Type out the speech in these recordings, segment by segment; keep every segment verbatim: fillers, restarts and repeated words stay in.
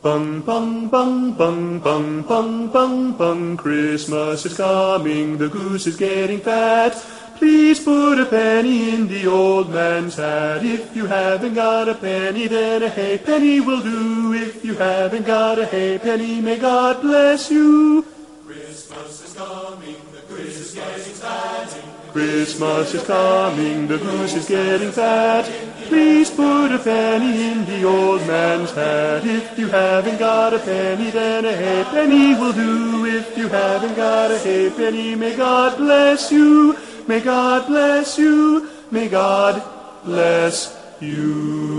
Bung, bung, bung, bung, bung, bung, bung, bung. Christmas is coming, the goose is getting fat. Please put a penny in the old man's hat. If you haven't got a penny, then a halfpenny will do. If you haven't got a halfpenny, may God bless you. Christmas is coming, the goose is getting fat. Christmas is coming, the goose is getting fat. Please put a penny in the old man's hat. If you haven't got a penny, then a halfpenny will do. If you haven't got a halfpenny, may God bless you. May God bless you. May God bless you.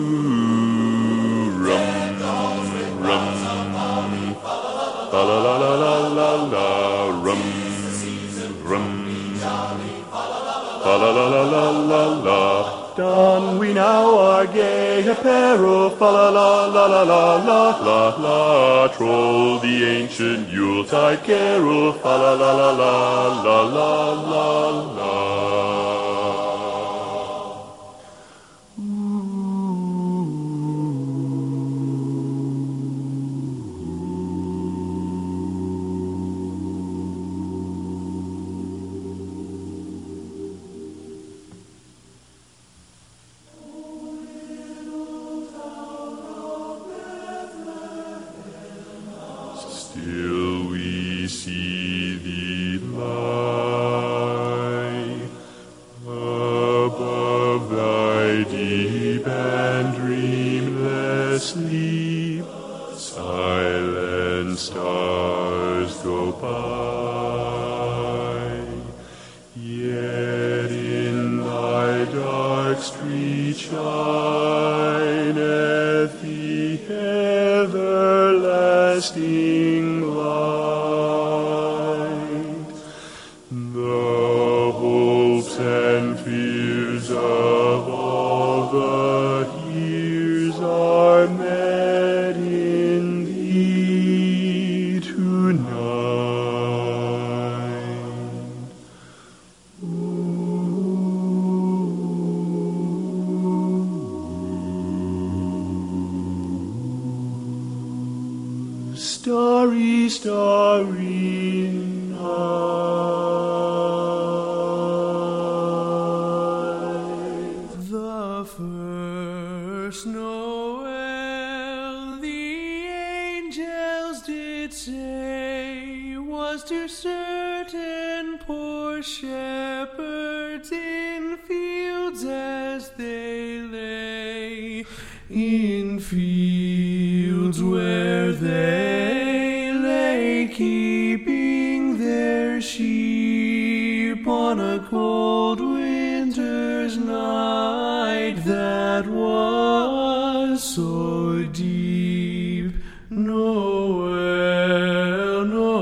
Rum, rum, fa la la la la la la. Rum, rum, fa la la la la la la. Don we now our gay apparel, fa la la la la la la la la. Troll the ancient Yuletide carol, fa la la la la la la la la. Still we see thee lie above thy deep and dreamless sleep. Silent stars go by, yet in thy dark street shineth the everlasting light. The hopes and fears of all the years are met in thee tonight. Ooh. Starry, starry night. The first Noel, the angels did say, was to certain poor shepherds in fields as they lay, in fields where they lay, keeping their sheep on a cold winter's night that was so deep. Noel,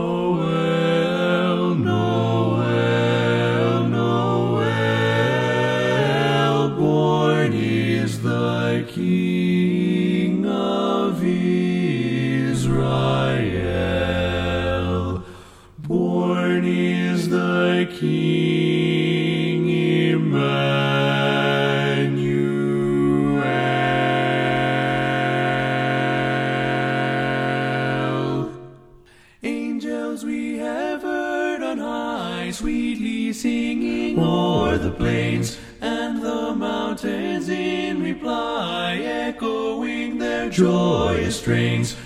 Noel, Noel, Noel, born is the King of Israel. Born is the King Emmanuel. Angels we have heard on high, sweetly singing o'er the plains and the mountains in reply, echoing their joyous strains.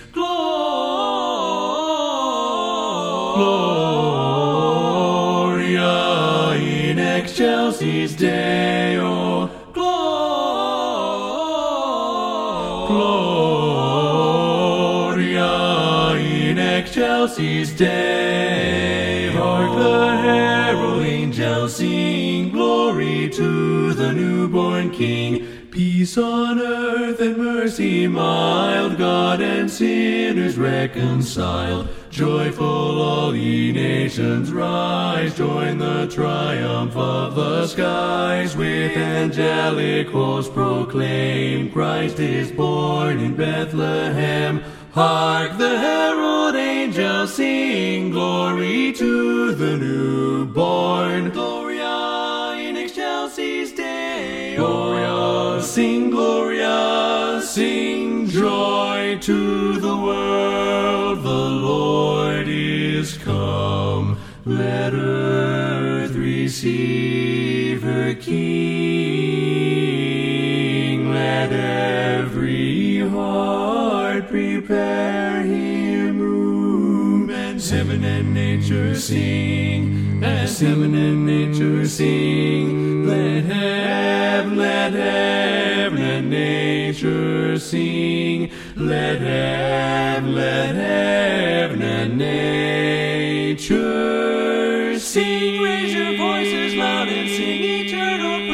Gloria in excelsis Deo. Gloria in excelsis Deo. Hark the herald angels sing, glory to the newborn King. Peace on earth and mercy mild, God and sinners reconciled. Joyful all ye nations rise, join the triumph of the skies. With angelic hosts proclaim, Christ is born in Bethlehem. Hark the herald angels sing, glory to the newborn. Gloria in excelsis Deo. Gloria, sing Gloria, sing joy light to the world. The Lord is come. Let earth receive her King. Let every heart prepare him room. And heaven and nature sing. And heaven and nature sing. Let heaven, let heaven and nature sing. Let heaven, let heaven and nature sing. Raise your voices loud and sing eternal